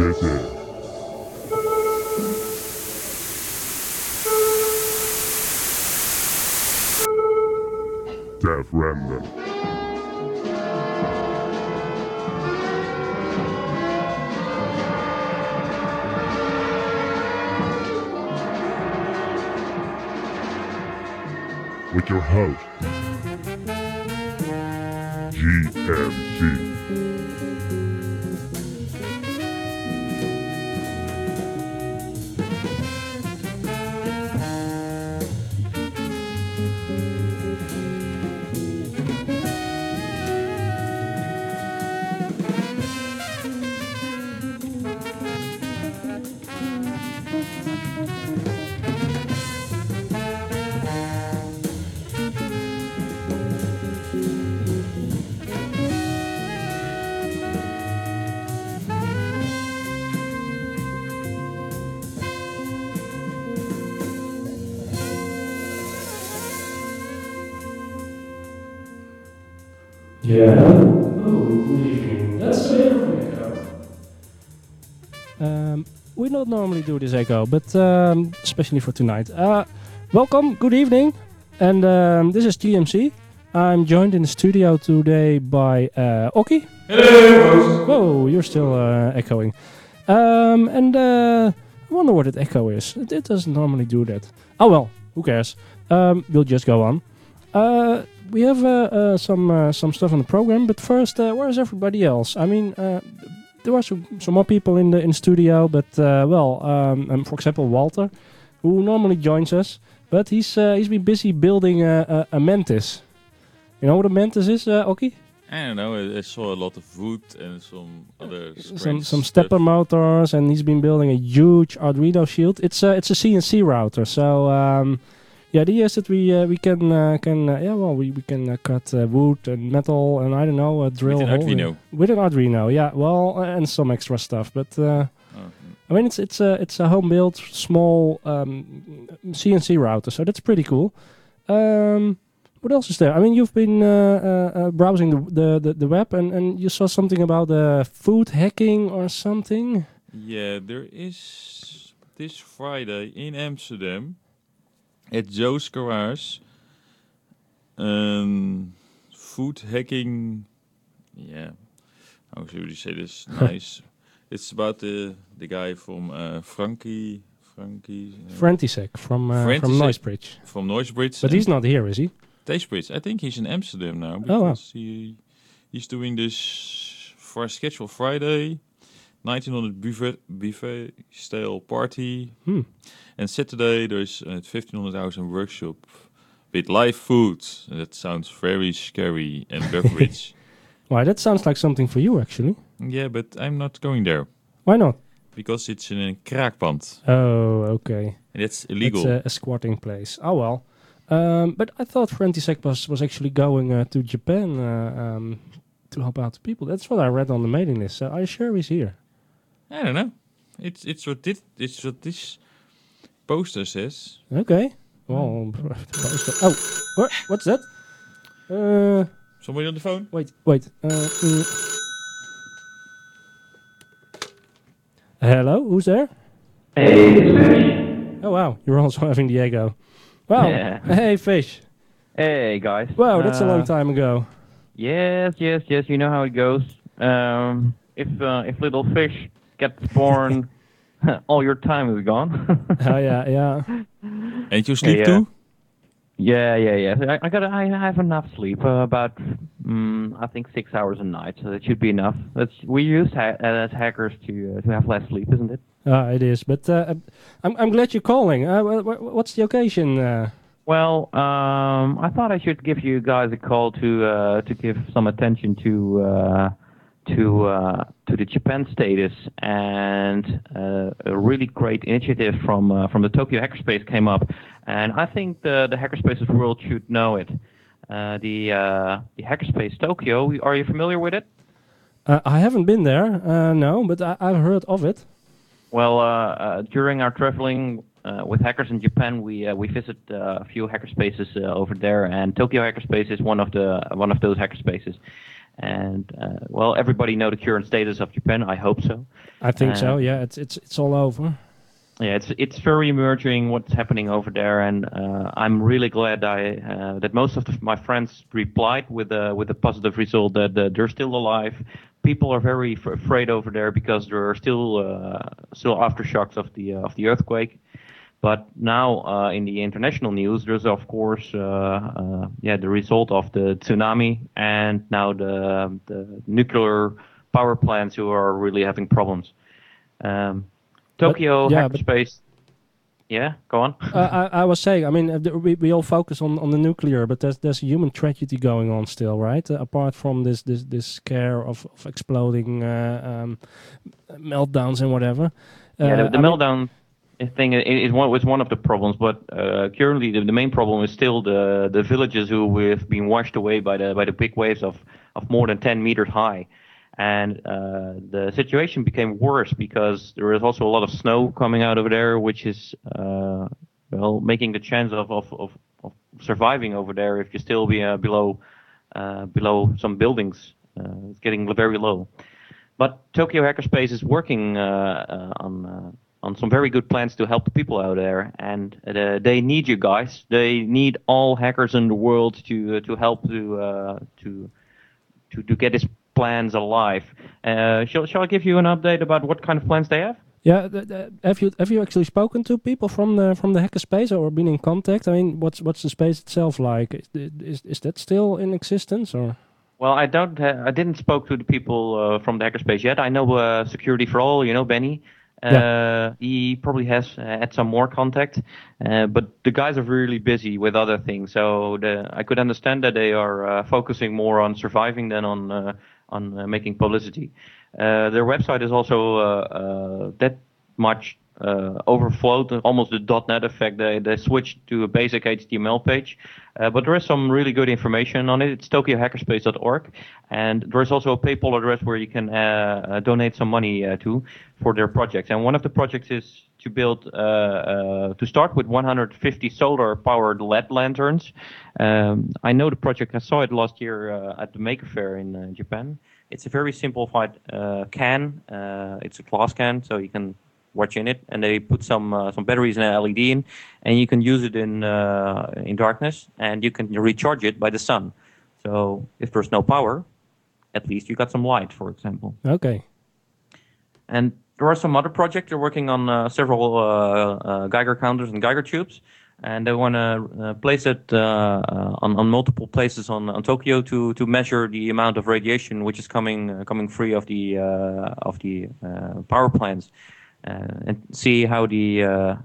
This is Death Random. With your host, GMC. Yeah. Oh, good evening. That's a bit of an echo. We don't normally do this echo, but especially for tonight. Welcome, good evening, and this is GMC. I'm joined in the studio today by Oki. Hello. Whoa, you're still echoing. I wonder what that echo is. It doesn't normally do that. Oh well, who cares? We'll just go on. We have some stuff on the program, but first, where is everybody else? I mean, there are some more people in the studio, but for example, Walter, who normally joins us, but he's been busy building a mantis. You know what a mantis is, Oki? I don't know. I saw a lot of wood and some other Some stepper motors, and he's been building a huge Arduino shield. It's a CNC router, so. The idea is that we can cut wood and metal and I don't know drill with an hole Arduino. With an Arduino, yeah. Well, and some extra stuff, but I mean it's a home built small CNC router, so that's pretty cool. What else is there? I mean, you've been browsing the web and you saw something about food hacking or something. Yeah, there is this Friday in Amsterdam at Joe's Garage food hacking. Yeah, how should you say this? Nice. It's about the guy from Frantisek from Noisebridge. From Noisebridge. But he's not here, is he? Noisebridge. I think he's in Amsterdam now wow. he's doing this for a schedule Friday, 1900 buffet style party. And Saturday there's a 1500 hours workshop with live food. And that sounds very scary and beverage. Why, that sounds like something for you, actually. Yeah, but I'm not going there. Why not? Because it's in a kraakpand. Oh, okay. And that's illegal. It's a squatting place. Oh, well. But I thought Frantisek was actually going to Japan to help out the people. That's what I read on the mailing list. So are you sure he's here? I don't know. It's what this poster says. Okay. Well, poster. Oh, what's that? Somebody on the phone? Wait. Hello, who's there? Hey, Fish. Oh wow, you're also having the echo. Wow. Yeah. Hey, Fish. Hey, guys. Wow, that's a long time ago. Yes. You know how it goes. If little fish gets born, all your time is gone. Oh yeah. And you sleep Yeah. too? Yeah. I have enough sleep. About I think 6 hours a night. So that should be enough. We use as hackers to have less sleep, isn't it? It is. But I'm glad you're calling. What's the occasion? Well, I thought I should give you guys a call to give some attention to the Japan status, and a really great initiative from the Tokyo Hackerspace came up, and I think the Hackerspaces world should know it. The Hackerspace Tokyo, are you familiar with it? I haven't been there, no, but I've heard of it. Well, during our traveling with hackers in Japan, we visit a few hackerspaces over there, and Tokyo Hackerspace is one of those hackerspaces. And well, everybody know the current status of Japan. I hope so. I think so. Yeah, it's all over. Yeah, it's very emerging what's happening over there, and I'm really glad that most of my friends replied with a positive result that they're still alive. People are very afraid over there because there are still aftershocks of the earthquake. But now in the international news, there's of course the result of the tsunami and now the nuclear power plants who are really having problems. Tokyo Hackerspace. Yeah, go on. I was saying, I mean, we all focus on the nuclear, but there's human tragedy going on still, right? Apart from this scare of exploding meltdowns and whatever. The meltdown thing was one of the problems, but currently the main problem is still the villages who have been washed away by the big waves of more than 10 meters high. And the situation became worse because there is also a lot of snow coming out over there, which is making the chance of surviving over there if you still be below some buildings. It's getting very low. But Tokyo Hackerspace is working on some very good plans to help the people out there, and they need you guys. They need all hackers in the world to help to get this plans alive. Shall I give you an update about what kind of plans they have? Yeah, have you actually spoken to people from the hackerspace or been in contact? I mean, what's the space itself like? Is that still in existence or? Well, I didn't spoke to the people from the hackerspace yet. I know Security for All. You know Benny. He probably has had some more contact, but the guys are really busy with other things. So I could understand that they are focusing more on surviving than on making publicity. Their website is also that much overflowed, almost the .NET effect. They switched to a basic HTML page, but there is some really good information on it. It's tokyohackerspace.org, and there is also a PayPal address where you can donate some money to for their projects. And one of the projects is to build, to start with 150 solar-powered LED lanterns. I know the project. I saw it last year at the Maker Faire in Japan. It's a very simplified can. It's a glass can, so you can watch in it, and they put some batteries and an LED in, and you can use it in darkness, and you can recharge it by the sun. So if there's no power, at least you got some light, for example. Okay. And there are some other projects. They're working on several Geiger counters and Geiger tubes, and they want to place it on multiple places on Tokyo to measure the amount of radiation which is coming free of the power plants. And see how the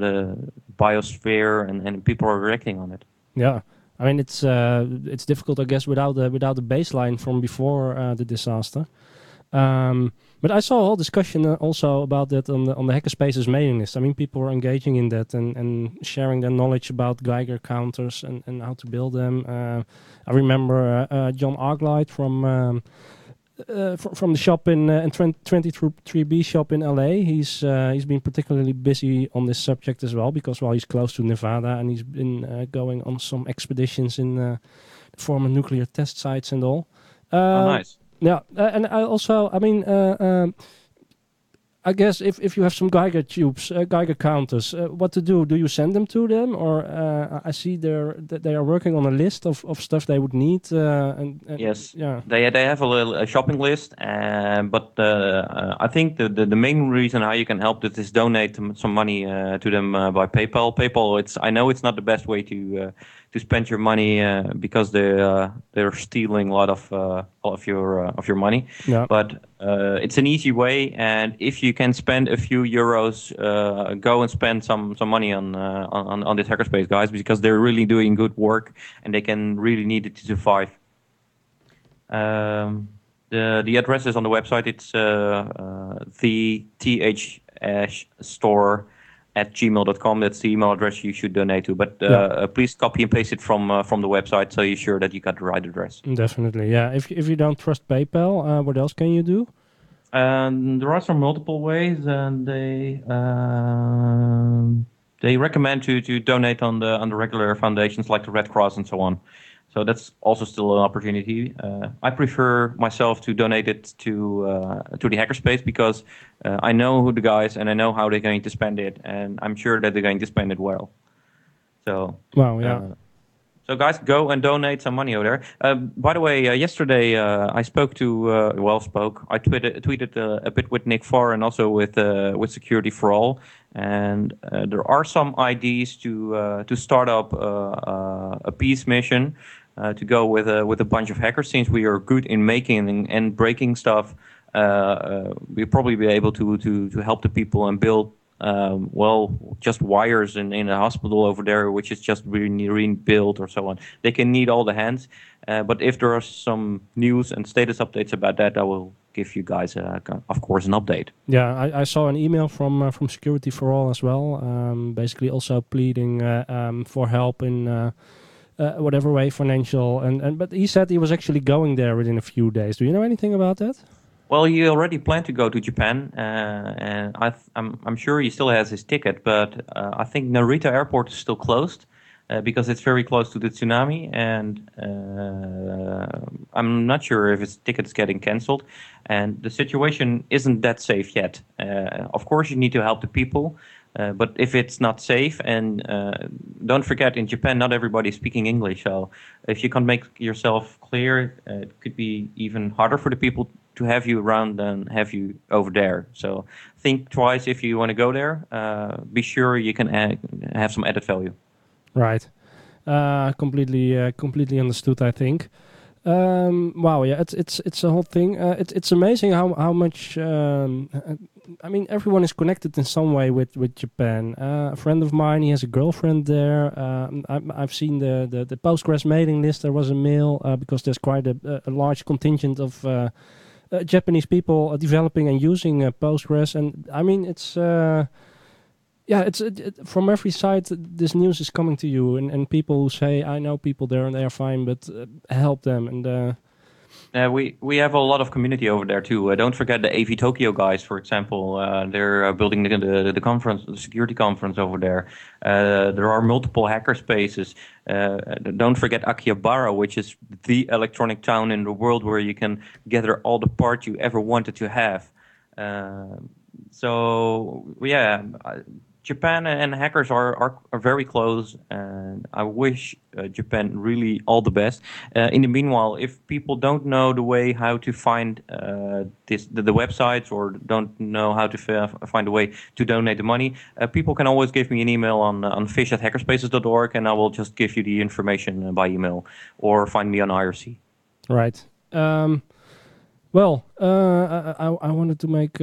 biosphere and people are reacting on it. Yeah, I mean it's difficult, I guess, without the baseline from before the disaster. But I saw a whole discussion also about that on the Hackerspace's mailing list. I mean, people were engaging in that and sharing their knowledge about Geiger counters and how to build them. I remember John Arglight from the shop in 23B shop in LA. He's been particularly busy on this subject as well because he's close to Nevada and he's been going on some expeditions in the former nuclear test sites and all. Nice. Yeah, and I also, I mean, I guess if you have some Geiger tubes, Geiger counters, what to do? Do you send them to them, or I see they are working on a list of stuff they would need? And yes, yeah, they have a shopping list, but I think the main reason how you can help this is donate some money to them by PayPal. PayPal, I know it's not the best way to spend your money because they're stealing a lot of your money. Yeah. But it's an easy way, and if you can spend a few euros, go and spend some money on this Hackerspace guys, because they're really doing good work and they can really need it to survive. The address is on the website. It's the th-store@gmail.com. That's the email address you should donate to. But please copy and paste it from the website so you're sure that you got the right address. Definitely, yeah. If you don't trust PayPal, what else can you do? There are some multiple ways, and they recommend to donate on the regular foundations like the Red Cross and so on. So that's also still an opportunity. I prefer myself to donate it to the hackerspace because I know who the guys and I know how they're going to spend it, and I'm sure that they're going to spend it well. So Wow, yeah. So guys, go and donate some money over there. By the way, yesterday I spoke to I tweeted a bit with Nick Farr and also with Security for All, and there are some ideas to start up a peace mission to go with a bunch of hackers. Since we are good in making and breaking stuff, we'll probably be able to help the people and build. Just wires in a hospital over there, which is just rebuilt or so on. They can need all the hands. But if there are some news and status updates about that, I will give you guys, of course, an update. Yeah, I saw an email from Security for All as well, basically also pleading for help in whatever way, financial. But he said he was actually going there within a few days. Do you know anything about that? Well, he already planned to go to Japan, and I'm sure he still has his ticket, but I think Narita Airport is still closed because it's very close to the tsunami, and I'm not sure if his ticket is getting cancelled, and the situation isn't that safe yet. Of course, you need to help the people, but if it's not safe, and don't forget, in Japan, not everybody is speaking English, so if you can't make yourself clear, it could be even harder for the people to have you around than have you over there. So think twice if you want to go there. Be sure you can have some added value. Right. Completely understood, I think. Wow, yeah, it's a whole thing. It's amazing how much. I mean, everyone is connected in some way with Japan. A friend of mine, he has a girlfriend there. I've seen the Postgres mailing list. There was a mail because there's quite a large contingent of Japanese people developing and using Postgres, and I mean it's from every side this news is coming to you, and people who say I know people there and they are fine, but help them. And we have a lot of community over there too. Don't forget the AV Tokyo guys, for example. They're building the conference, the security conference over there. There are multiple hacker spaces. Don't forget Akihabara, which is the electronic town in the world where you can gather all the parts you ever wanted to have. Japan and hackers are very close, and I wish Japan really all the best. In the meanwhile, if people don't know the way how to find the websites, or don't know how to find a way to donate the money, people can always give me an email on fish@hackerspaces.org, and I will just give you the information by email, or find me on IRC. Right. I wanted to make.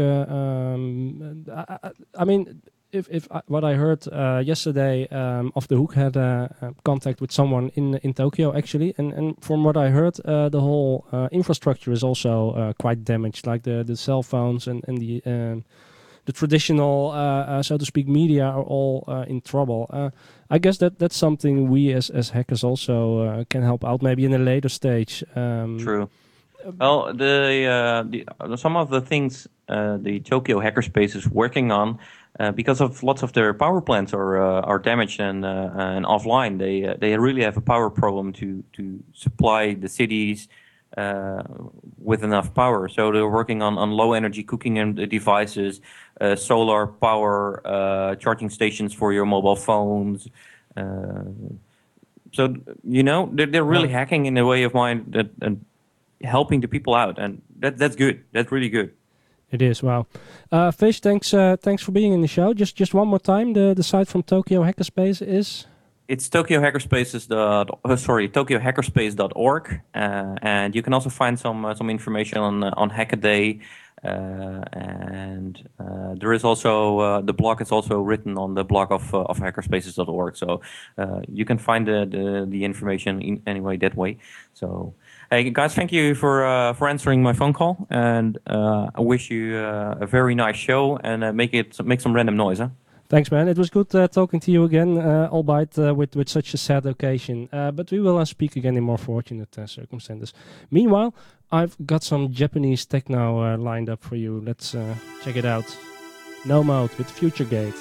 I mean. If what I heard yesterday, Off the Hook had contact with someone in Tokyo actually, and from what I heard, the whole infrastructure is also quite damaged, like the cell phones and the traditional, so to speak, media are all in trouble. I guess that's something we as hackers also can help out, maybe in a later stage. True. Well, some of the things the Tokyo Hackerspace is working on. Because of lots of their power plants are damaged and offline, they really have a power problem to supply the cities with enough power. So they're working on low energy cooking devices, solar power, charging stations for your mobile phones. So they're really hacking in a way of mind and helping the people out, and that's good. That's really good. It is. Wow. Fish, thanks for being in the show. Just one more time, the site from Tokyo Hackerspace is? It's tokyohackerspaces.org, and you can also find some information on Hackaday, and there is also the blog is also written on the blog of hackerspaces.org, so you can find the information in anyway that way. So. Hey guys, thank you for answering my phone call, and I wish you a very nice show, and make some random noise, huh? Thanks, man. It was good talking to you again, albeit with such a sad occasion. But we will speak again in more fortunate circumstances. Meanwhile, I've got some Japanese techno lined up for you. Let's check it out. No Mode with Future Gate.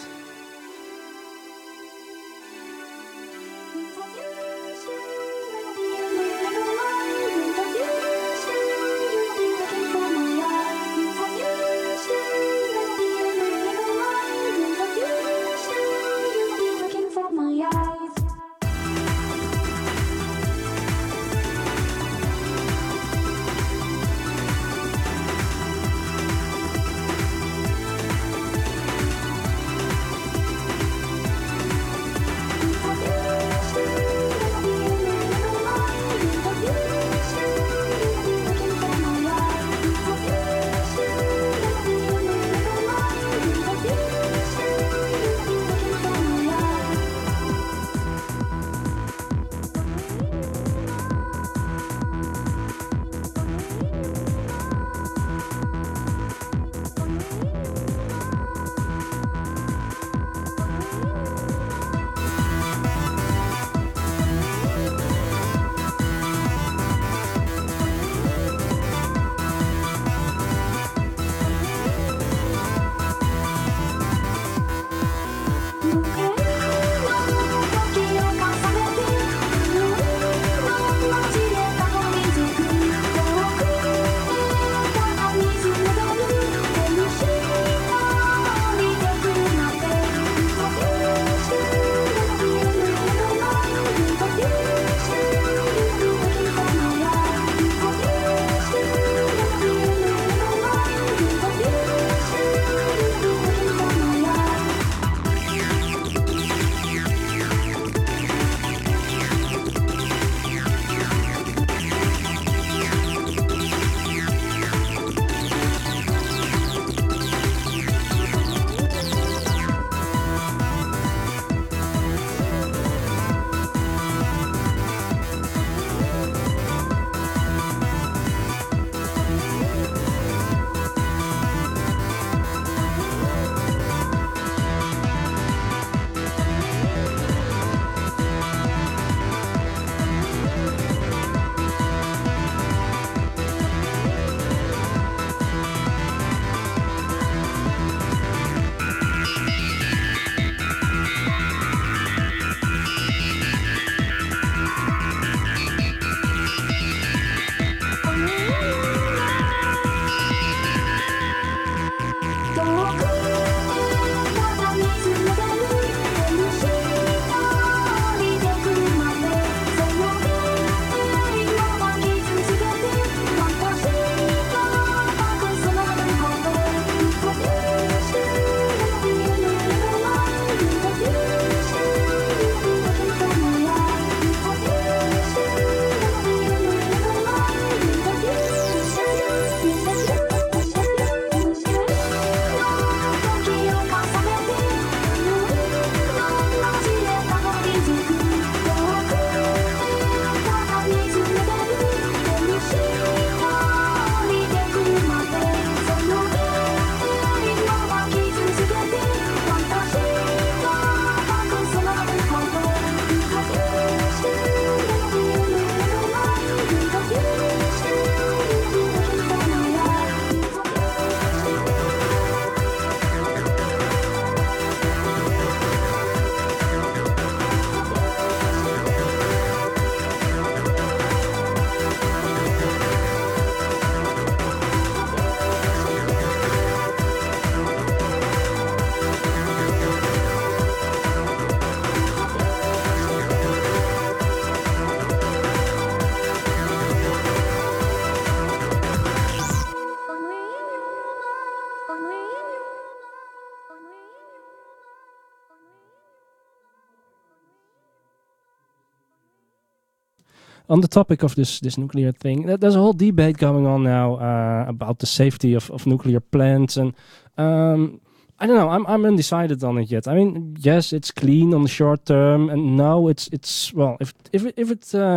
on the topic of this nuclear thing, there's a whole debate going on now about the safety of nuclear plants, and I don't know. I'm undecided on it yet. I mean, yes, it's clean on the short term, and no, it's well, if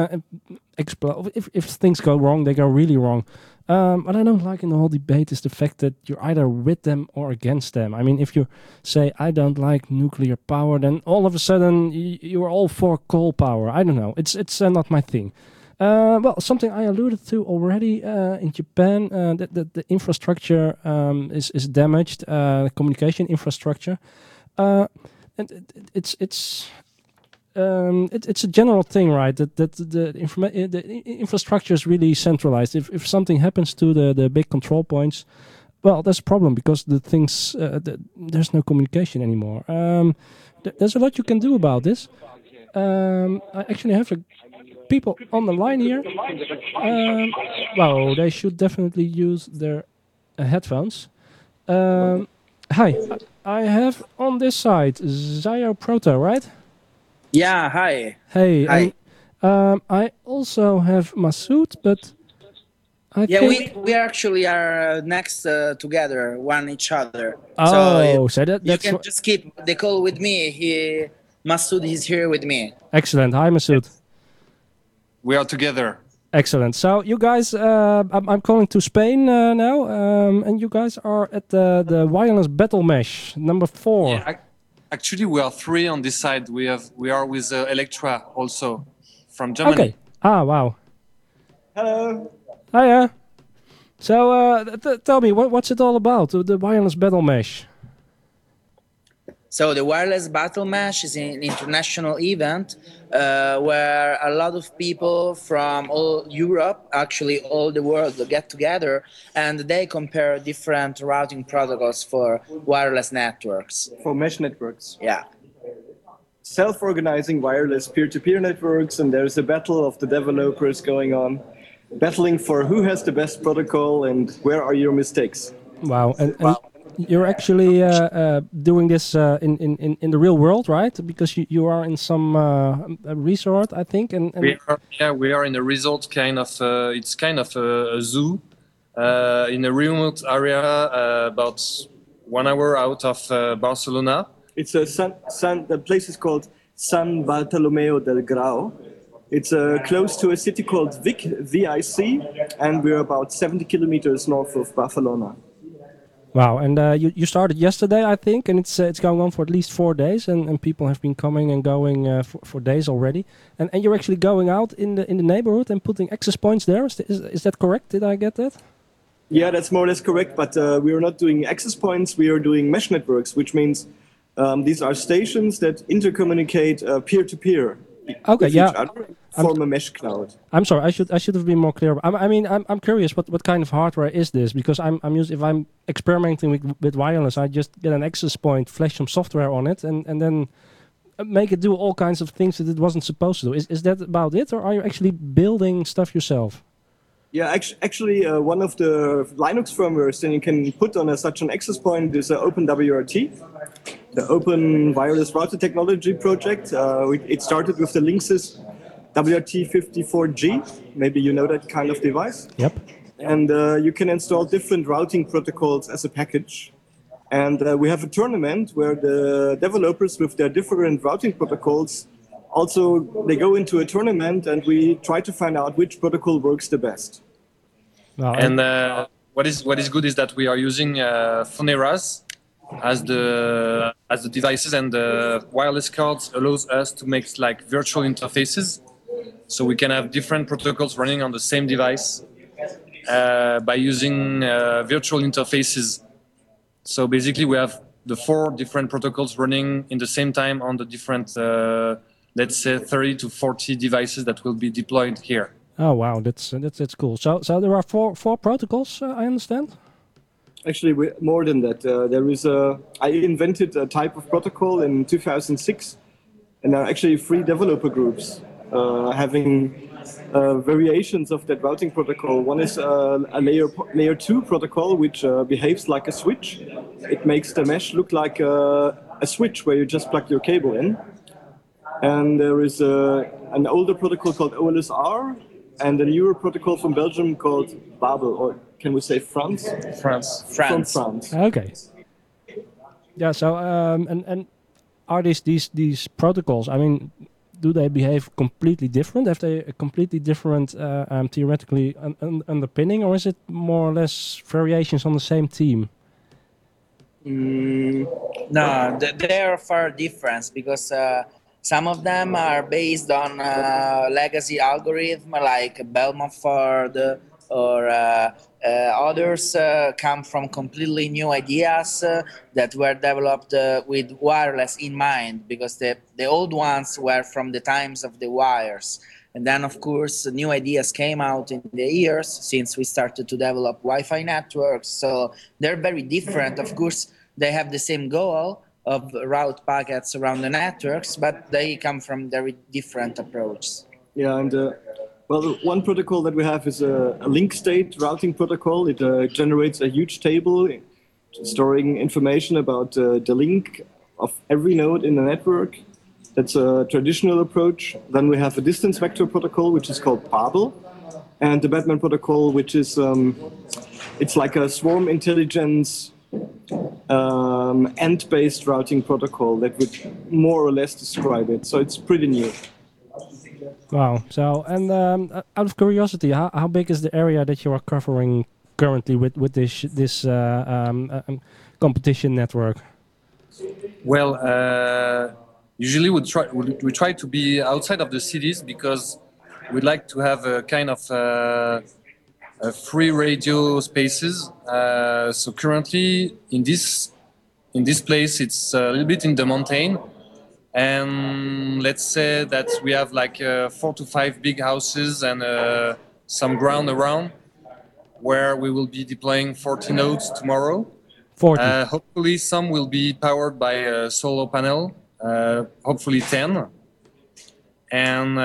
things go wrong, they go really wrong. What I don't like in the whole debate is the fact that you're either with them or against them. I mean, if you say I don't like nuclear power, then all of a sudden you're all for coal power. I don't know. It's not my thing. Well, something I alluded to already in Japan, that the infrastructure is damaged, the communication infrastructure, and it's a general thing, right? That the infrastructure is really centralized. If something happens to the big control points, well, that's a problem because the things there's no communication anymore. There's a lot you can do about this. I actually have people on the line here. Well, they should definitely use their headphones. Hi, I have on this side Zayo Proto, right? Yeah, hi. Hey, Hi. and, I also have Masood, but I think... we actually are next together, one each other. Oh, so that, you that's can just keep the call with me. Masood is here with me. excellent. Hi, Masood. We are together. Excellent. So you guys, I'm calling to Spain now, and you guys are at the wireless battle mesh number 4. Yeah, actually, we are 3 on this side. We are with Electra also from Germany. Okay. Ah, wow. Hello. Hiya. So tell me, what's it all about? The wireless battle mesh. So the Wireless Battle Mesh is an international event where a lot of people from all Europe, actually all the world, get together and they compare different routing protocols for wireless networks. For mesh networks. Yeah. Self-organizing wireless peer-to-peer networks, and there's a battle of the developers going on, battling for who has the best protocol and where are your mistakes. Wow. And you're actually doing this in the real world, right? Because you are in some resort, I think. And we are in a resort, kind of. It's kind of a zoo in a remote area, about 1 hour out of Barcelona. It's the place is called San Bartolomeo del Grau. It's close to a city called Vic, VIC, and we're about 70 kilometers north of Barcelona. Wow, and you started yesterday, I think, and it's going on for at least 4 days, and people have been coming and going for days already. And you're actually going out in the neighborhood and putting access points there. Is that correct? Did I get that? Yeah, that's more or less correct. But we are not doing access points. We are doing mesh networks, which means these are stations that intercommunicate peer-to-peer. Okay, yeah. Each other, form a mesh cloud. I'm sorry. I should have been more clear. I'm curious. What kind of hardware is this? Because if I'm experimenting with wireless, I just get an access point, flash some software on it, and then make it do all kinds of things that it wasn't supposed to do. Is that about it, or are you actually building stuff yourself? Yeah, actually, one of the Linux firmwares that you can put on such an access point is OpenWRT, the Open Wireless Router Technology project. It started with the Linksys WRT54G. Maybe you know that kind of device. Yep. And you can install different routing protocols as a package. And we have a tournament where the developers with their different routing protocols also, they go into a tournament and we try to find out which protocol works the best. Wow. And what is good is that we are using Foneras as the devices, and the wireless cards allows us to make like virtual interfaces, so we can have different protocols running on the same device by using virtual interfaces. So basically, we have the 4 different protocols running in the same time on the different, let's say, 30 to 40 devices that will be deployed here. Oh wow, that's cool. So there are four protocols, I understand. Actually, more than that. I invented a type of protocol in 2006, and there are actually 3 developer groups having variations of that routing protocol. One is a layer 2 protocol, which behaves like a switch. It makes the mesh look like a switch where you just plug your cable in. And there is an older protocol called OLSR, and a newer protocol from Belgium called Babel, or can we say France? France. From France. Okay. Yeah. So and are these protocols? I mean, do they behave completely different? Have they a completely different theoretically underpinning, or is it more or less variations on the same theme? No, they are far different because some of them are based on legacy algorithm like Belmont-Ford, or others come from completely new ideas that were developed with wireless in mind, because the old ones were from the times of the wires. And then, of course, new ideas came out in the years since we started to develop Wi-Fi networks. So they're very different. Of course, they have the same goal of route packets around the networks, but they come from very different approaches. Yeah, and well, one protocol that we have is a link state routing protocol. It generates a huge table storing information about the link of every node in the network. That's a traditional approach. Then we have a distance vector protocol, which is called Babel, and the Batman protocol, which is it's like a swarm intelligence end-based routing protocol that would more or less describe it. So it's pretty new. Wow. So, and out of curiosity, how big is the area that you are covering currently with this competition network? Well, usually we try to be outside of the cities because we'd like to have a kind of free radio spaces. So currently in this place, it's a little bit in the mountain. And let's say that we have like 4 to 5 big houses and some ground around where we will be deploying 40 nodes tomorrow. 40. Hopefully some will be powered by a solar panel, hopefully 10. And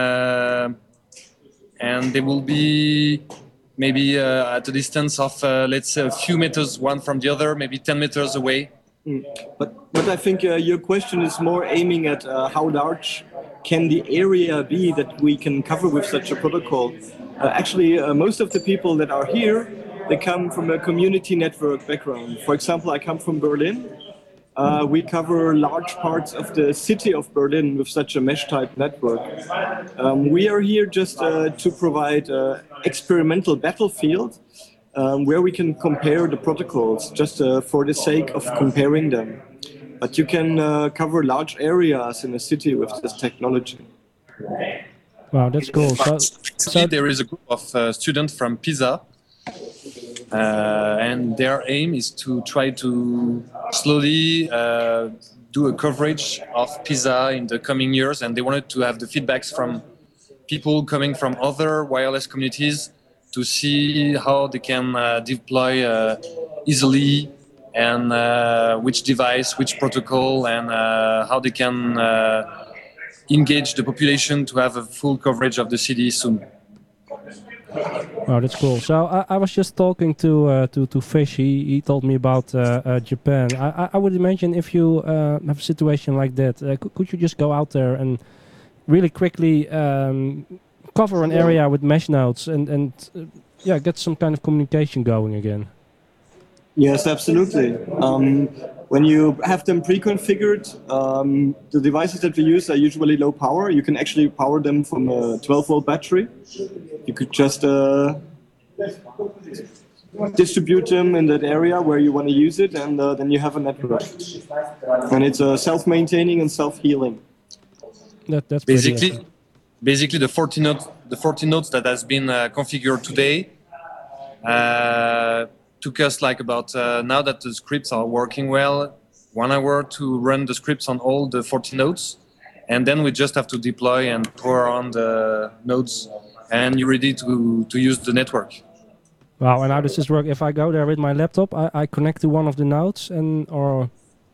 they will be maybe at a distance of, let's say, a few meters one from the other, maybe 10 meters away. But I think your question is more aiming at how large can the area be that we can cover with such a protocol. Actually, most of the people that are here, they come from a community network background. For example, I come from Berlin. We cover large parts of the city of Berlin with such a mesh-type network. We are here just to provide experimental battlefield where we can compare the protocols just for the sake of comparing them. But you can cover large areas in a city with this technology. Wow, that's cool. So there is a group of students from Pisa, and their aim is to try to slowly do a coverage of Pisa in the coming years, and they wanted to have the feedbacks from people coming from other wireless communities to see how they can deploy easily and which device, which protocol, and how they can engage the population to have a full coverage of the city soon. Wow, that's cool. So I was just talking to Fish. He told me about Japan. I would imagine if you have a situation like that, could you just go out there and really quickly cover an area with mesh nodes and get some kind of communication going again? Yes, absolutely. When you have them pre-configured, the devices that we use are usually low power. You can actually power them from a 12-volt battery. You could just distribute them in that area where you want to use it, and then you have a network. And it's self-maintaining and self-healing. That's basically the 40 nodes that has been configured today took us like about now that the scripts are working well, 1 hour to run the scripts on all the 40 nodes, and then we just have to deploy and power on the nodes, and you're ready to use the network. Wow, and how does this work? If I go there with my laptop, I connect to one of the nodes, or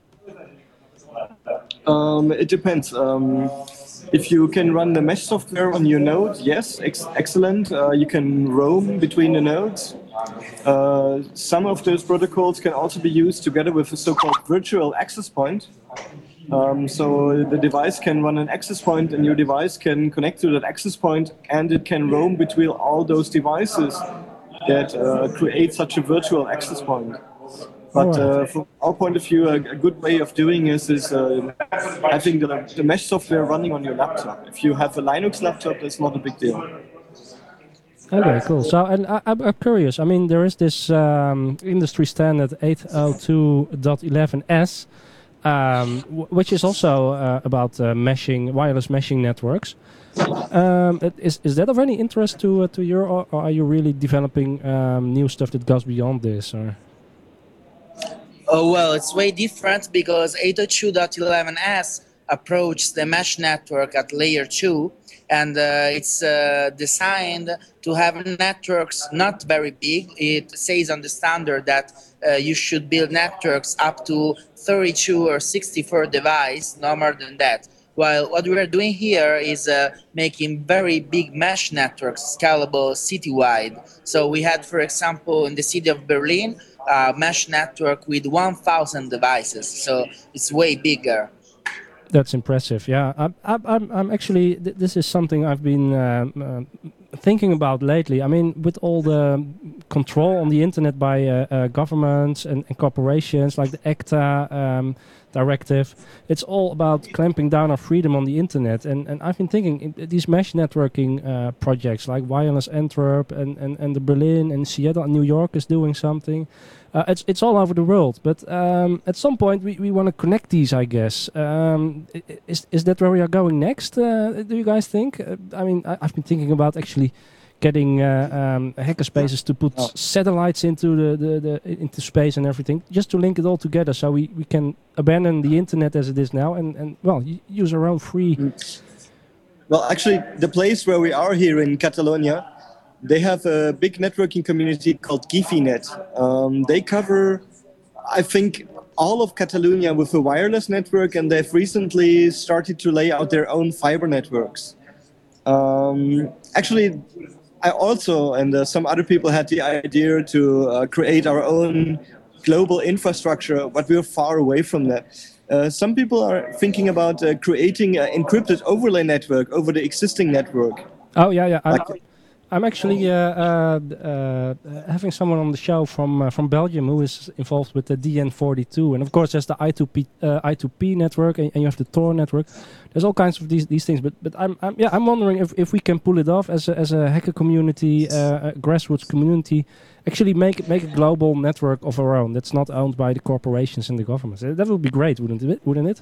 it depends. If you can run the mesh software on your node, yes, excellent. You can roam between the nodes. Some of those protocols can also be used together with a so-called virtual access point. So the device can run an access point, and your device can connect to that access point, and it can roam between all those devices that create such a virtual access point. But from our point of view, a good way of doing this is having the mesh software running on your laptop. If you have a Linux laptop, that's not a big deal. Okay, cool. So, and I'm curious. I mean, there is this industry standard 802.11s, which is also about meshing, wireless meshing networks. Is that of any interest to you, or are you really developing new stuff that goes beyond this? Or? Oh, well, it's way different because 802.11s approaches the mesh network at layer 2, and it's designed to have networks not very big. It says on the standard that you should build networks up to 32 or 64 devices, no more than that. While what we are doing here is making very big mesh networks scalable citywide. So we had, for example, in the city of Berlin, a mesh network with 1,000 devices. So it's way bigger. That's impressive. Yeah, I'm actually. This is something I've been thinking about lately. I mean, with all the control on the internet by governments and corporations, like the ACTA directive, it's all about clamping down our freedom on the internet. And I've been thinking these mesh networking projects, like Wireless Antwerp and the Berlin and Seattle and New York is doing something. It's all over the world, but at some point we want to connect these, I guess. Is that where we are going next? Do you guys think? I mean, I've been thinking about actually getting hackerspaces to put satellites into into space and everything, just to link it all together, so we can abandon the internet as it is now and use our own free. Well, actually, the place where we are here in Catalonia, they have a big networking community called Gifinet. They cover, I think, all of Catalonia with a wireless network, and they've recently started to lay out their own fiber networks. Actually, I also, and some other people had the idea to create our own global infrastructure, but we're far away from that. Some people are thinking about creating an encrypted overlay network over the existing network. Oh, yeah. I'm actually having someone on the show from Belgium who is involved with the DN42, and of course there's the I2P network, and you have the Tor network. There's all kinds of these things, but I'm wondering if we can pull it off as a hacker community, a grassroots community, actually make a global network of our own that's not owned by the corporations and the governments. That would be great, wouldn't it?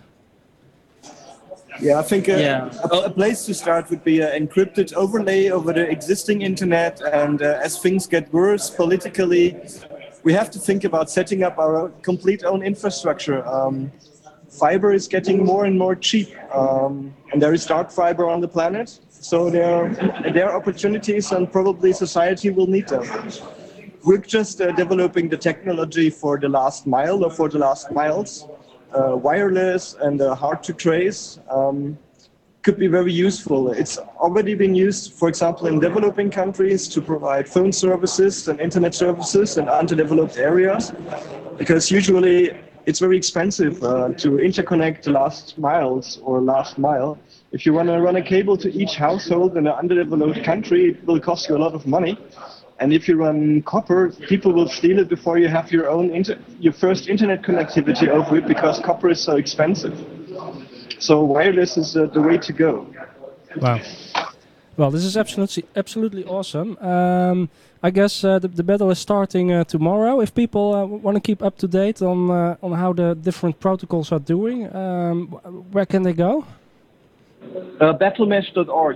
Yeah, I think a place to start would be an encrypted overlay over the existing internet. And as things get worse politically, we have to think about setting up our complete own infrastructure. Fiber is getting more and more cheap, and there is dark fiber on the planet. So there are opportunities, and probably society will need them. We're just developing the technology for the last mile or for the last miles. Wireless and hard to trace could be very useful. It's already been used, for example, in developing countries to provide phone services and internet services in underdeveloped areas, because usually it's very expensive to interconnect the last miles or last mile. If you want to run a cable to each household in an underdeveloped country, it will cost you a lot of money. And if you run copper, people will steal it before you have your first internet connectivity over it, because copper is so expensive. So wireless is the way to go. Wow. Well, this is absolutely awesome. I guess the battle is starting tomorrow. If people want to keep up to date on how the different protocols are doing, where can they go? Battlemesh.org.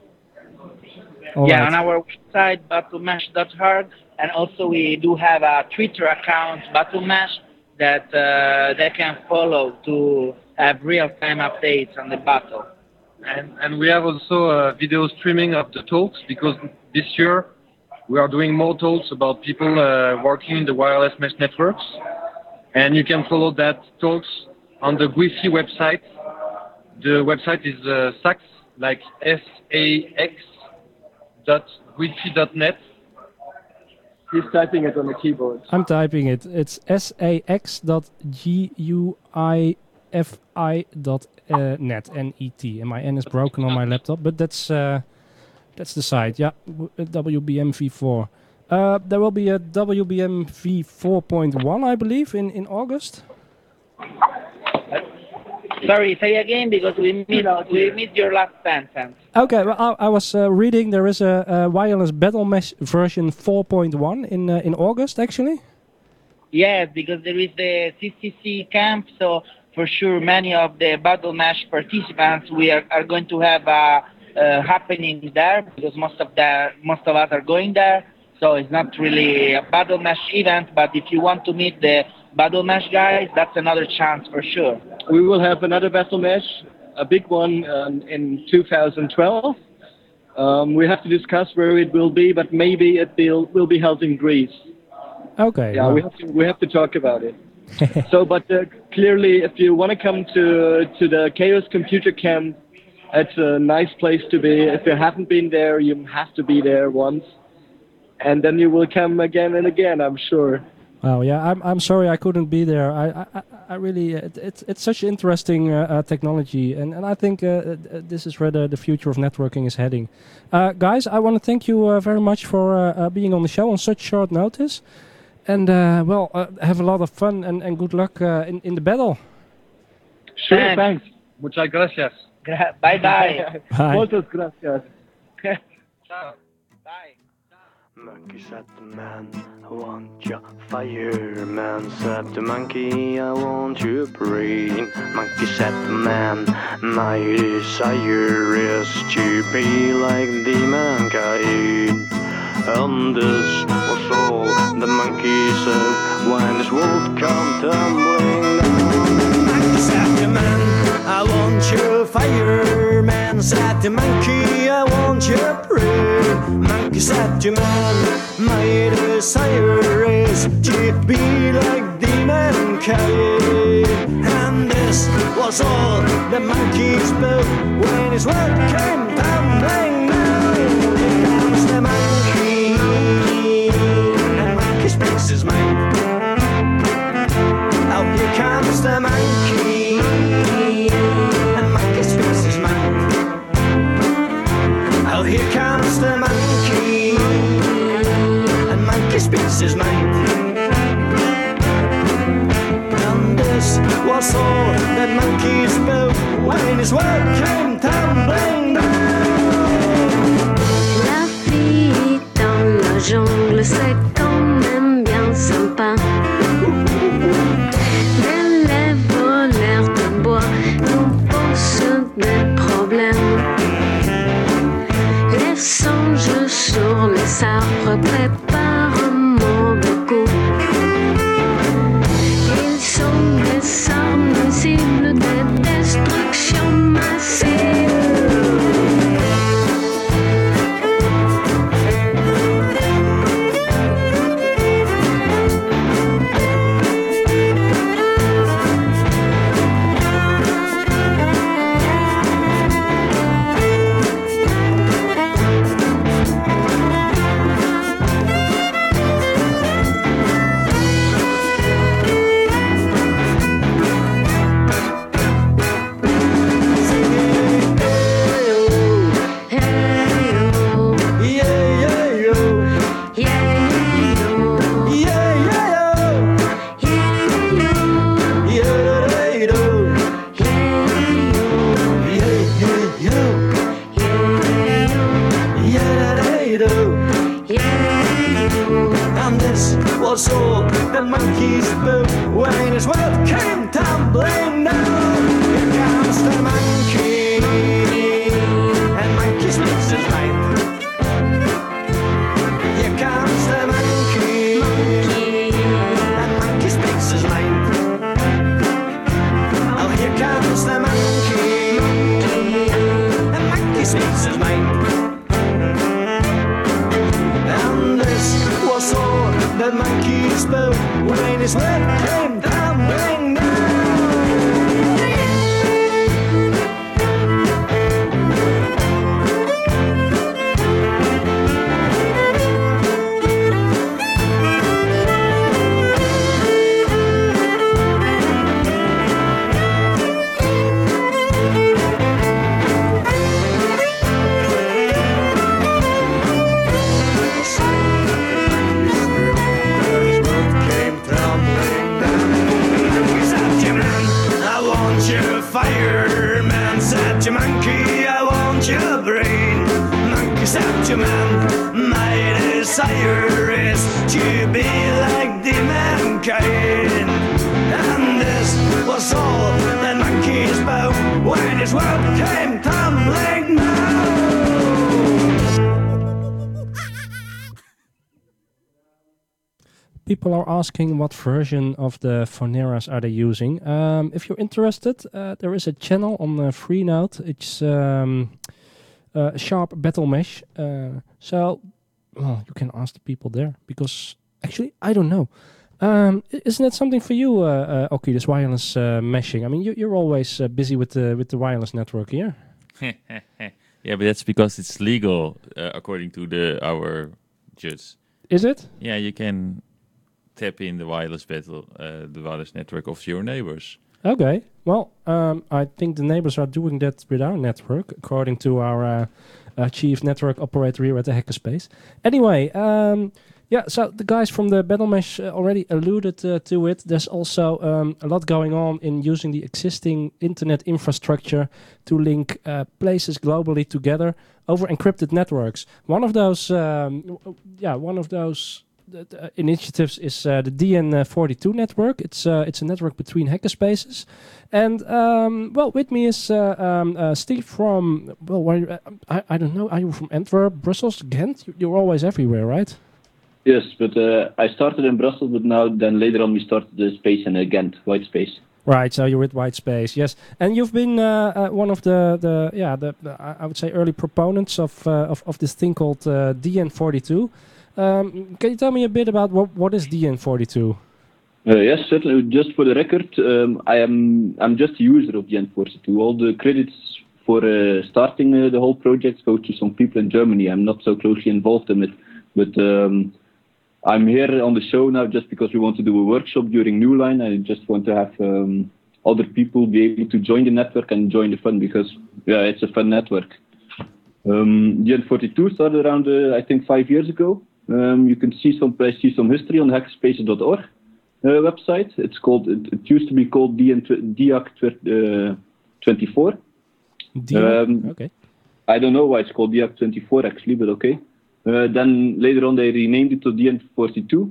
On our website, battlemesh.org, and also we do have a Twitter account, Battlemesh, that they can follow to have real-time updates on the battle. And we have also video streaming of the talks, because this year we are doing more talks about people working in the wireless mesh networks. And you can follow that talks on the Wi-Fi website. The website is SAX, like SAX.wifi.net. He's typing it on the keyboard. I'm typing it. It's sax.guifi.net. WBMV4.net, N-E-T. And my N is broken on my laptop, but that's the site. Yeah, WBMV4. There will be a WBMV 4.1, I believe, in August. Sorry, say again because we missed your last sentence. Okay, well, I was reading there is a wireless battle mesh version 4.1 in August, actually. Yes, because there is the CCC camp, so for sure many of the Battle Mesh participants we are going to have happening there because most of us are going there. So it's not really a Battle Mesh event, but if you want to meet the Battle Mesh guys, that's another chance for sure. We will have another Battle Mesh, a big one in 2012. We have to discuss where it will be, but maybe it will be held in Greece. Okay. Yeah, well. we have to talk about it. So, but clearly, if you want to come to the Chaos Computer Camp, it's a nice place to be. If you haven't been there, you have to be there once, and then you will come again and again, I'm sure. Well, yeah, I'm sorry I couldn't be there. I really it's such interesting technology, and I think this is where the future of networking is heading. Guys, I want to thank you very much for being on the show on such short notice, and have a lot of fun and good luck in the battle. Sure, thanks. Muchas gracias. Bye bye. Muchas gracias. Ciao. Bye. Monkey said the man, I want your fireman. Said the monkey, I want your brain. Monkey said the man, my desire is to be like the mankind. And this was all the monkey said when his world come tumbling down. Monkey said the man, I want your fireman. Said the monkey, I want your brain. Monkey said to man, my desire is to be like the mankind. And this was all the monkey spoke when his world came tumbling down. Here comes the monkey, and monkey speaks his mind. Oh, here comes the monkey, and monkey speaks his mind. Oh, here comes the monkey, and monkey speaks his mind. And this was all that monkey spoke when his world came tumbling down. La vie dans la jungle, c'est quand même bien sympa. Les voleurs de bois nous posent des problèmes. Les singes sur les arbres préparent un mauvais coup. Ils sont des armes cibles de destruction massive. And this was all the monkey spoke when his world came tumbling down. Here comes the monkey, and monkey speaks his mind. Here comes the monkey, and monkey speaks his mind. Oh, here comes the monkey, and monkey speaks his mind. And this was all the monkey spoke when his world came tumbling down. desire is to be like the mankind. And this was all that monkeys spoke when his world came tumbling down. People are asking what version of the Phoneras are they using. If you're interested, there is a channel on Freenode. It's Sharp Battle Mesh. So, well, you can ask the people there because actually I don't know. Isn't that something for you, Oki? This wireless meshing. I mean, you're always busy with the wireless network here. Yeah, but that's because it's legal according to our judge. Is it? Yeah, you can tap in the wireless the wireless network of your neighbors. Okay. Well, I think the neighbors are doing that with our network, according to our chief network operator here at the Hackerspace. Anyway, yeah, so the guys from the Battle Mesh already alluded to it. There's also a lot going on in using the existing internet infrastructure to link places globally together over encrypted networks. One of those initiatives is the DN42 network. It's a network between hackerspaces, and well, with me is Steve from I don't know. Are you from Antwerp, Brussels, Ghent? You're always everywhere, right? Yes, but I started in Brussels, but then later on we started the space in Ghent, White Space. Right, so you're with Whitespace, yes, and you've been one of the I would say early proponents of this thing called DN42. Can you tell me a bit about what is DN42? Yes, certainly. Just for the record, I'm just a user of DN42. All the credits for starting the whole project go to some people in Germany. I'm not so closely involved in it, but I'm here on the show now just because we want to do a workshop during New Line. I just want to have other people be able to join the network and join the fun because it's a fun network. DN42 started around I think 5 years ago. You can see some history on the hackerspaces.org website. It used to be called DIAC24. Okay. I don't know why it's called DIAC24 actually, but okay. Then later on they renamed it to DN42,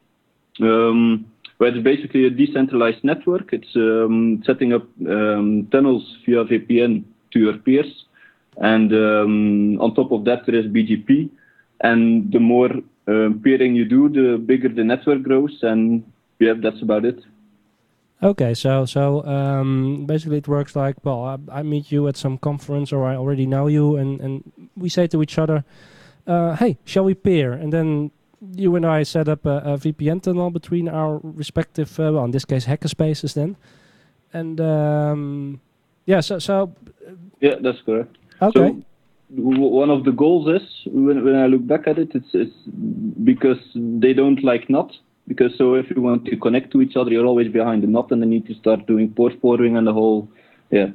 where it's basically a decentralized network. It's setting up tunnels via VPN to your peers, and on top of that there is BGP. And the more peering you do, the bigger the network grows, and yeah, that's about it. Okay, so basically it works like, well, I meet you at some conference, or I already know you, and we say to each other, hey, shall we peer? And then you and I set up a VPN tunnel between our respective, well, in this case, hackerspaces then. And yeah, so yeah, that's correct. Okay. So, one of the goals is, when I look back at it, it's because they don't like NOT. Because so if you want to connect to each other, you're always behind the NOT, and then you need to start doing port forwarding and the whole, the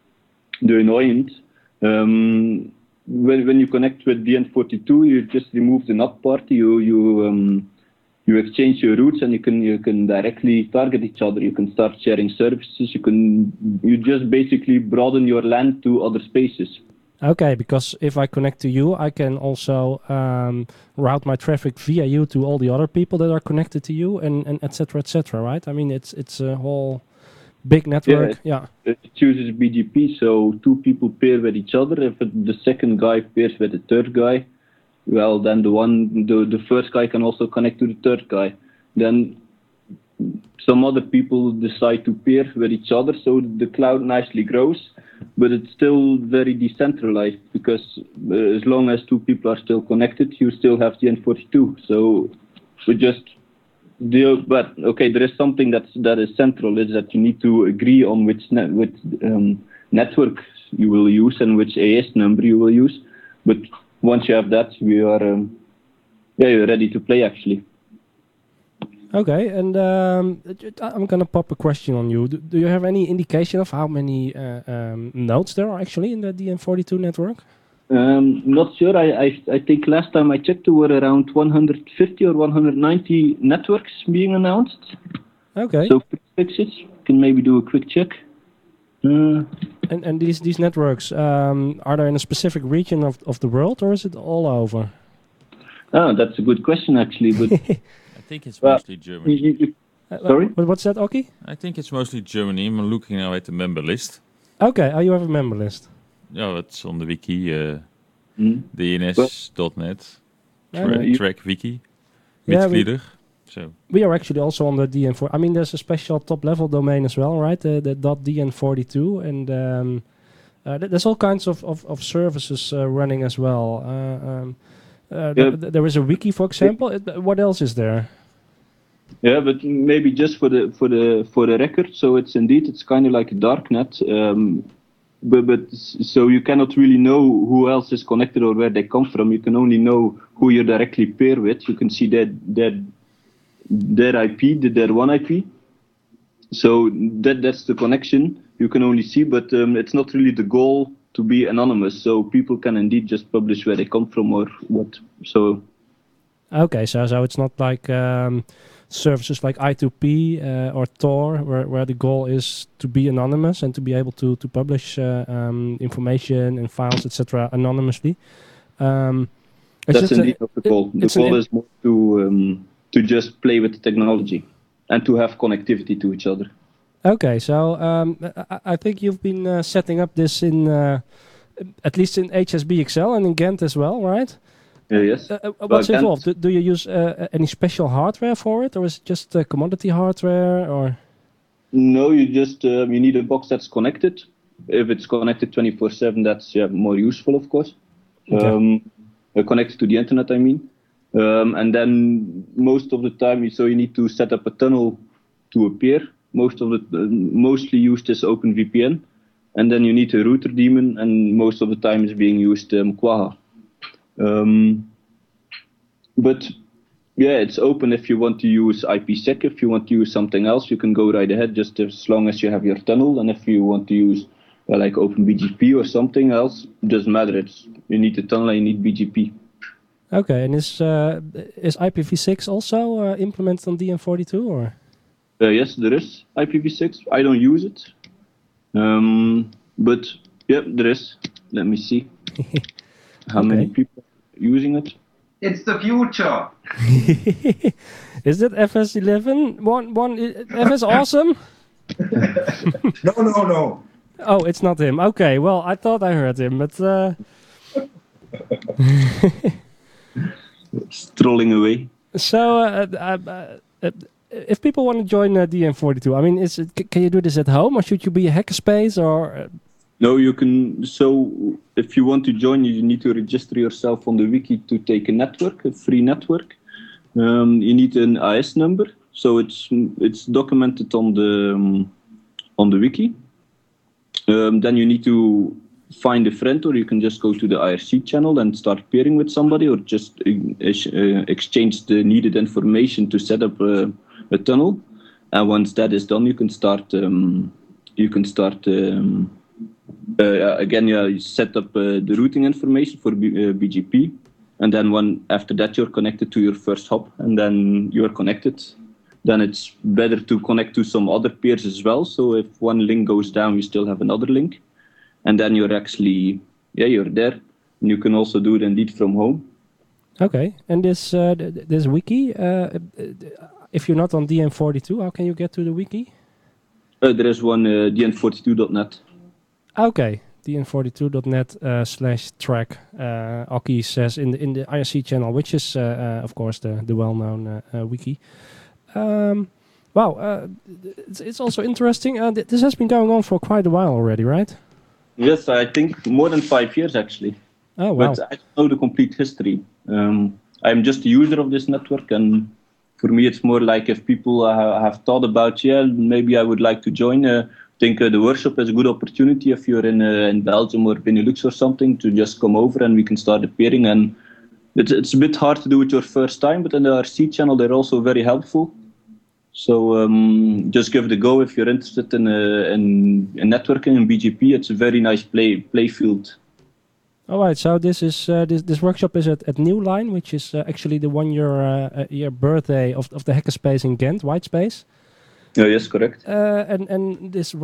annoyance. When you connect with DN42, you just remove the NOT part. You exchange your routes, and you can directly target each other. You can start sharing services. You just basically broaden your LAN to other spaces. Okay, because if I connect to you, I can also route my traffic via you to all the other people that are connected to you, and et cetera, right? I mean, it's a whole big network. Yeah. It chooses BGP, so two people pair with each other. If the second guy pairs with the third guy, well, then the first guy can also connect to the third guy. Then some other people decide to pair with each other, so the cloud nicely grows. But it's still very decentralized because as long as two people are still connected, you still have the N42. So we just deal. But okay, there is something that is central, is that you need to agree on which network you will use and which AS number you will use. But once you have that, we are you're ready to play actually. Okay, and I'm gonna pop a question on you. Do you have any indication of how many nodes there are actually in the DN42 network? Not sure. I think last time I checked there were around 150 or 190 networks being announced. Okay. So fixes can maybe do a quick check. And these networks, are they in a specific region of the world, or is it all over? That's a good question, actually. But I think it's mostly Germany. Sorry? What's that, Oki? I think it's mostly Germany. I'm looking now at the member list. Okay, you have a member list. Yeah, it's on the wiki. Mm-hmm. DNS.net. Track wiki. Yeah, Mitglieder. So we are actually also on the DN4. I mean, there's a special top-level domain as well, right? The .dn42, and there's all kinds of services running as well. There is a wiki, for example. What else is there? Yeah, but maybe just for the record. So it's kind of like a darknet. But so you cannot really know who else is connected or where they come from. You can only know who you're directly paired with. You can see their IP, their one IP. So that's the connection you can only see, but it's not really the goal to be anonymous. So people can indeed just publish where they come from or what. So okay, so it's not like services like I2P or Tor, where the goal is to be anonymous and to be able to publish information and files, etc., anonymously. That's indeed not the goal. The goal is more to just play with the technology and to have connectivity to each other. Okay, so I think you've been setting up this in at least in HSBXL and in Ghent as well, right? Yes. What's involved? Do you use any special hardware for it, or is it just commodity hardware? Or no, you just you need a box that's connected. If it's connected 24/7, that's more useful, of course. Okay. Connected to the internet, I mean. And then most of the time, so you need to set up a tunnel to appear. Mostly used is OpenVPN, and then you need a router daemon, and most of the time is being used Quagga. But yeah, it's open if you want to use IPsec. If you want to use something else, you can go right ahead, just as long as you have your tunnel. And if you want to use like OpenBGP or something else, it doesn't matter. You need the tunnel and you need BGP. Okay, and is IPv6 also implemented on DN42 or? Yes, there is IPv6. I don't use it, but yeah, there is. Let me see. How many people are using it? It's the future. Is it FS11? One FS awesome? No. Oh, it's not him. Okay, well, I thought I heard him, but strolling away. So, if people want to join DN42, I mean, can you do this at home, or should you be a hackerspace, or? No, you can. So, if you want to join, you need to register yourself on the wiki to take a network, a free network. You need an AS number, so it's documented on the wiki. Then you need to find a friend, or you can just go to the IRC channel and start peering with somebody, or just exchange the needed information to set up a tunnel. And once that is done, you can start. Again, you set up the routing information for BGP, and then after that you're connected to your first hop, and then you're connected. Then it's better to connect to some other peers as well. So if one link goes down, you still have another link, and then you're actually you're there. And you can also do it indeed from home. Okay, and this wiki, if you're not on DN42, how can you get to the wiki? There is one dn42.net. Okay, dn42.net /track. Oki says in the IRC channel, which is of course the well-known wiki. Wow, it's also interesting. This has been going on for quite a while already, right? Yes, I think more than 5 years actually. Oh wow! But I don't know the complete history. I'm just a user of this network, and for me, it's more like if people have thought about, maybe I would like to join. I think the workshop is a good opportunity if you're in Belgium or Benelux or something to just come over and we can start appearing. And it's a bit hard to do it your first time, but in the RC channel they're also very helpful. So just give it a go if you're interested in networking and BGP. It's a very nice play field. All right, so this is this workshop is at New Line, which is actually the 1 year birthday of the hackerspace in Ghent, Whitespace. Yes, correct. And this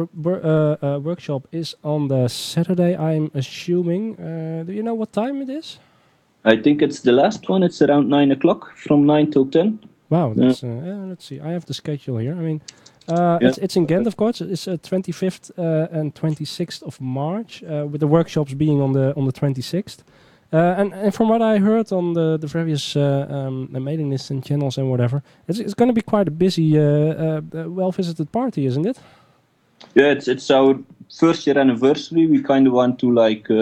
workshop is on the Saturday, I'm assuming. Do you know what time it is? I think it's the last one. It's around 9 o'clock, from 9 till 10. Wow, that's, let's see. I have the schedule here. I mean, it's in Ghent, of course. It's 25th and 26th of March, with the workshops being on the 26th. And from what I heard on the various mailing lists and channels and whatever, it's going to be quite a busy, well-visited party, isn't it? Yeah, it's our first year anniversary. We kind of want to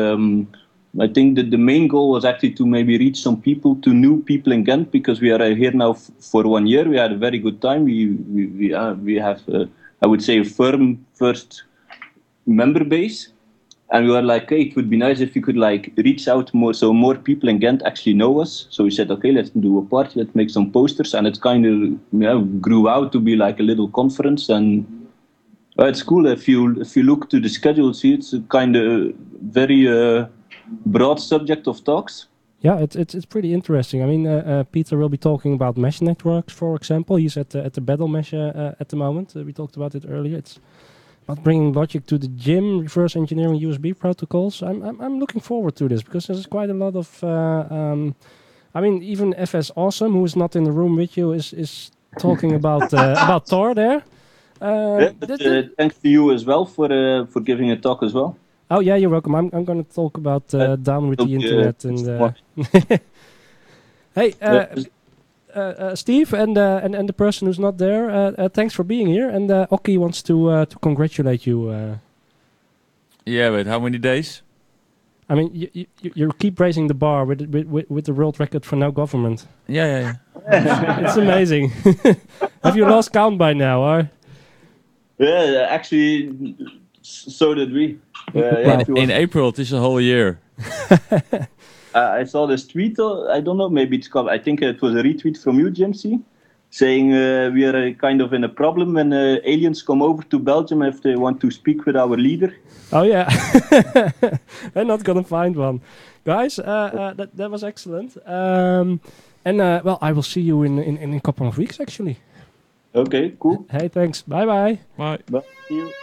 I think that the main goal was actually to maybe reach some people, to new people in Ghent, because we are here now for 1 year. We had a very good time. We have, I would say, a firm first member base. And we were like, hey, it would be nice if we could reach out more, so more people in Ghent actually know us. So we said, okay, let's do a party, let's make some posters, and it kind of grew out to be like a little conference. And it's cool if you look to the schedule, see it's a kind of very broad subject of talks. Yeah, it's pretty interesting. I mean, Peter will be talking about mesh networks, for example. He's at the Battle Mesh at the moment. We talked about it earlier. It's about bringing logic to the gym, reverse engineering USB protocols. I'm looking forward to this because there's quite a lot of. I mean, even FS Awesome, who is not in the room with you, is talking about Tor there. Thanks to you as well for giving a talk as well. Oh yeah, you're welcome. I'm going to talk about down with the internet and. Hey. Steve and the person who's not there, thanks for being here. And Oki wants to congratulate you. Yeah, but how many days? I mean, you keep raising the bar with the world record for no government. Yeah. It's amazing. Have you lost count by now, or? Yeah, actually, so did we. In April, it is a whole year. I saw this tweet, I don't know, maybe it's called, I think it was a retweet from you, GMC, saying we are kind of in a problem when aliens come over to Belgium if they want to speak with our leader. Oh yeah, we're not going to find one. Guys, that was excellent. Well, I will see you in a couple of weeks, actually. Okay, cool. Hey, thanks. Bye-bye. Bye. Bye. See you.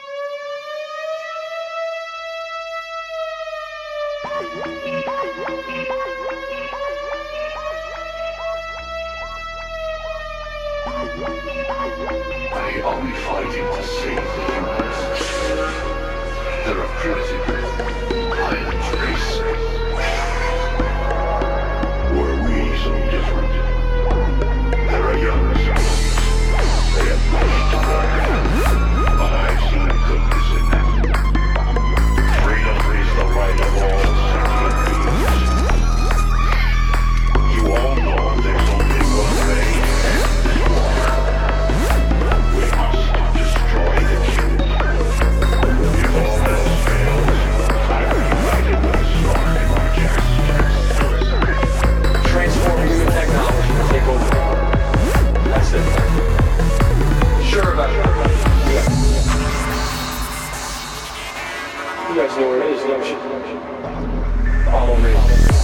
Are we fighting to save the universe? They're a primitive, violent race. Were we so different? They're a young species. They have much to learn, but I've seen goodness in them. Freedom is the right of all sentient beings. You all know there's only one way to end this war. We must destroy the cube. If all else fails, I'm united with a spark in my chest. Transform human technology to take over the world. That's it. Sure about that. Yeah. You guys know where it is, don't you? Follow me.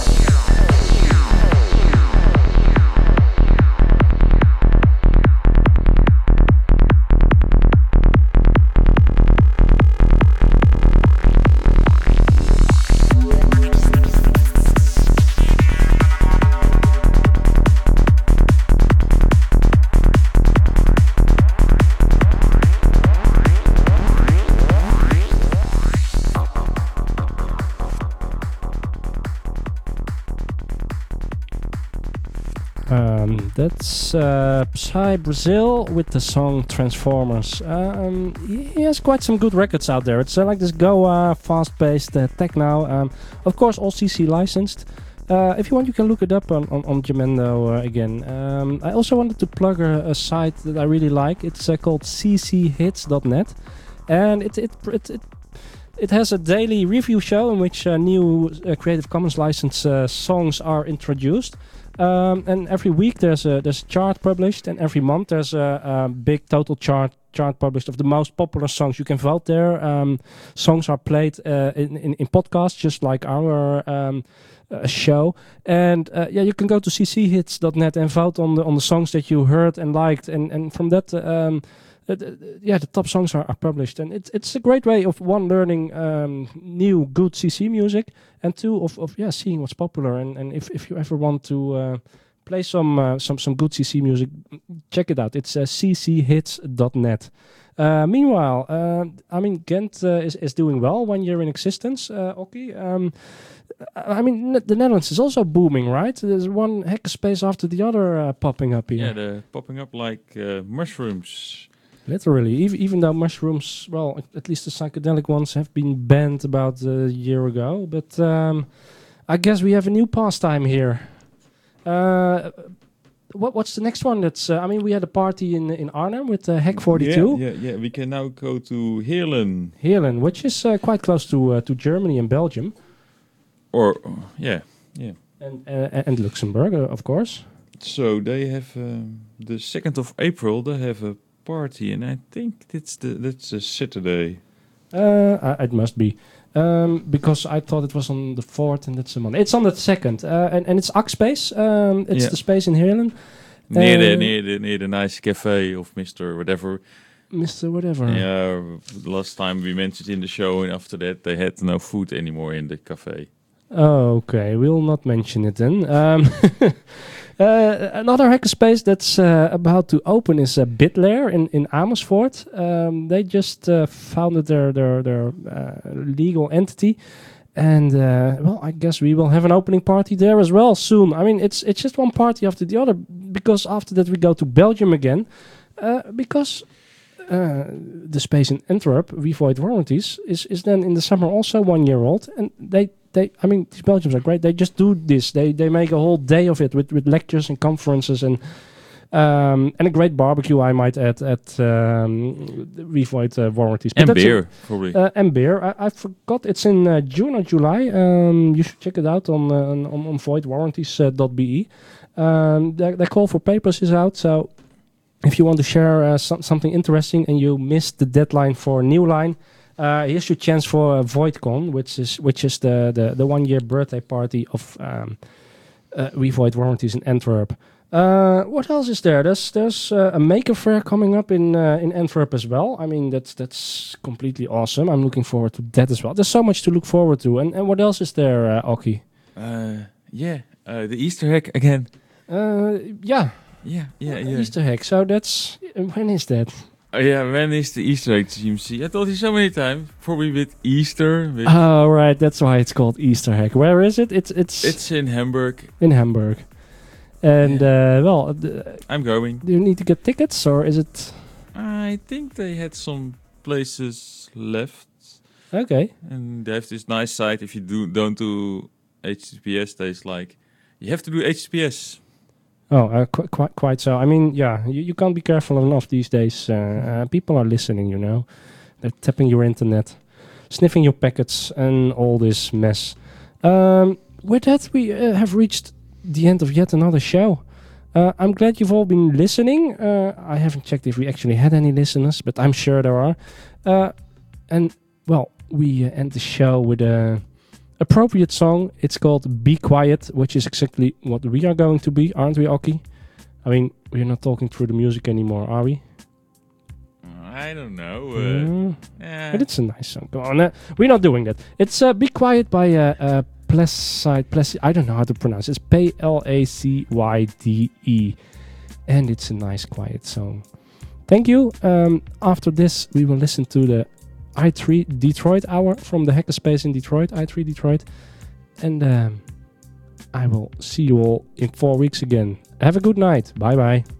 That's Psy Brazil with the song Transformers. He has quite some good records out there. It's like this Goa, fast-paced techno. Of course, all CC licensed. If you want, you can look it up on Jamendo again. I also wanted to plug a site that I really like. It's called cchits.net, and it has a daily review show in which new Creative Commons licensed songs are introduced. And every week there's a chart published, and every month there's a big total chart published of the most popular songs. You can vote there. Songs are played in podcasts, just like our show. And you can go to cchits.net and vote on the songs that you heard and liked. And from that, the top songs are published, and it's a great way of one, learning new good CC music, and two, of seeing what's popular, and if you ever want to play some good CC music, check it out. It's cchits.net. Meanwhile, Ghent is doing well, 1 year in existence. Oki, the Netherlands is also booming, right? There's one hackerspace after the other popping up here. Yeah, they're popping up like mushrooms. Literally, even though mushrooms, well, at least the psychedelic ones have been banned about a year ago. But I guess we have a new pastime here. What's the next one? That's we had a party in Arnhem with Hack 42. Yeah. We can now go to Heerlen. Heerlen, which is quite close to Germany and Belgium. And Luxembourg, of course. So they have the 2nd of April. They have a party, and I think that's a Saturday. It must be. Because I thought it was on the 4th, and that's a Monday. It's on the 2nd, and it's Akspace. It's the space in Heerlen. Near the nice cafe of Mr. Whatever. Mr. Whatever. Yeah, last time we mentioned in the show, and after that they had no food anymore in the cafe. Oh, okay, we'll not mention it then. Another hackerspace that's about to open is BitLair in Amersfoort. They just founded their legal entity, and I guess we will have an opening party there as well soon. It's just one party after the other, because after that we go to Belgium again, because the space in Antwerp, We Void Warranties, is then in the summer also 1 year old, and these Belgians are great. They just do this. They make a whole day of it with lectures and conferences and a great barbecue, I might add, at We Void Warranties. And beer, probably. And beer. I forgot. It's in June or July. You should check it out on voidwarranties.be. Their call for papers is out, so if you want to share something interesting and you missed the deadline for New Line, here's your chance for VoidCon, which is the 1 year birthday party of We Void Warranties in Antwerp. What else is there? There's a maker fair coming up in Antwerp as well. That's completely awesome. I'm looking forward to that as well. There's so much to look forward to. And what else is there, Oki? The Easter hack again. Yeah. Easter hack. So when is that? When is the Easter egg GMC? I told you so many times. Probably with Easter. Oh, right. That's why it's called Easter hack. Where is it? It's in Hamburg. In Hamburg. And, I'm going. Do you need to get tickets, or is it... I think they had some places left. Okay. And they have this nice site. If you don't do HTTPS, there's you have to do HTTPS. Oh, quite so. You can't be careful enough these days. People are listening, They're tapping your internet, sniffing your packets, and all this mess. With that, we have reached the end of yet another show. I'm glad you've all been listening. I haven't checked if we actually had any listeners, but I'm sure there are. We end the show with a appropriate song. It's called Be Quiet, which is exactly what we are going to be, aren't we, Oki? We're not talking through the music anymore, are we? I don't know. But it's a nice song. Go on. We're not doing that. It's Be Quiet by Placide. I don't know how to pronounce it. It's Placyde. And it's a nice, quiet song. Thank you. After this, we will listen to the i3 Detroit hour from the Hackerspace in Detroit, i3 Detroit. And I will see you all in 4 weeks again. Have a good night. Bye-bye.